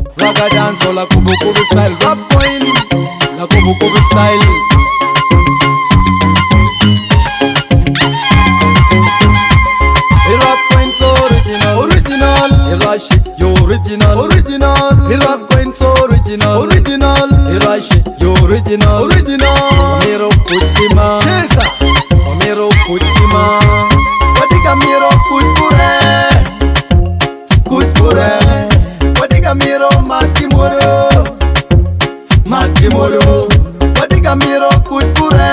Raga dance la kubu kubu style. Rap coin la kubu kubu style. Rap coin so original. Irashi yo original. Rap coin so original. Irashi yo original. Mero kutima. Chesa. Mero kutima. Wadiga mero kutpure. Wadiga mero makimoro. Wadiga mero kutpure.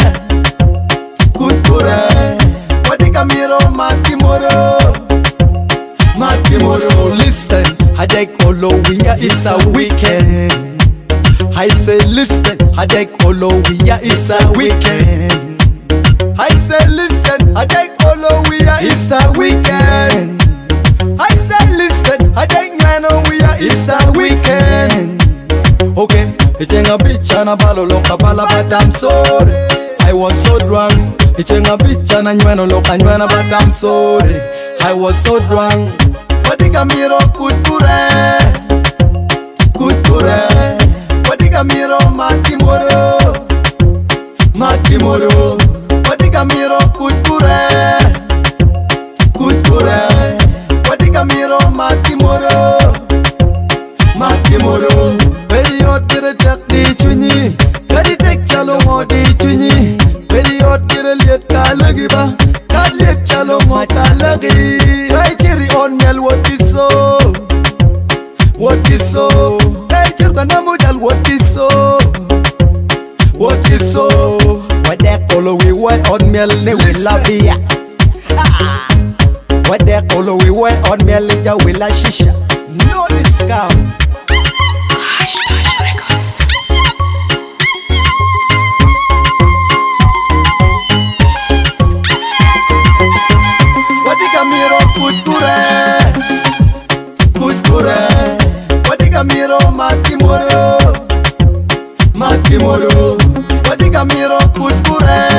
Wadiga mero makimoro. So listen, Hadek Olowia, it's a weekend. I say listen, Hadek Olowia, it's a weekend. I say listen, Hadek Olowia, it's a weekend. I say listen, Hadek Manowia, it's a weekend. Okay, ichenga bicha na balo loka bala but I'm sorry, I was so drunk. Ichenga bicha na nyweno loka nywena but I'm sorry, I was so drunk. Wadiga miro kutpure. Wadiga miro makimoro. Wadiga miro kutpure. Wadiga miro makimoro. Very hot kere tek di chunyi. Kadi tek chalo mo di chunyi. Very hot kere liet kalagi ba. Kad liet chalo mo kalagi. Hey chiri on mel what is so? Hey chiri kanamu jal what is so? Wadek Olowi way on mel ne wila biya. Wadek Olowi way on mel ja wila shisha. No discount. Touch Records. Wadiga miro kutpure. Wadiga miro makimoro. Wadiga miro kutpure.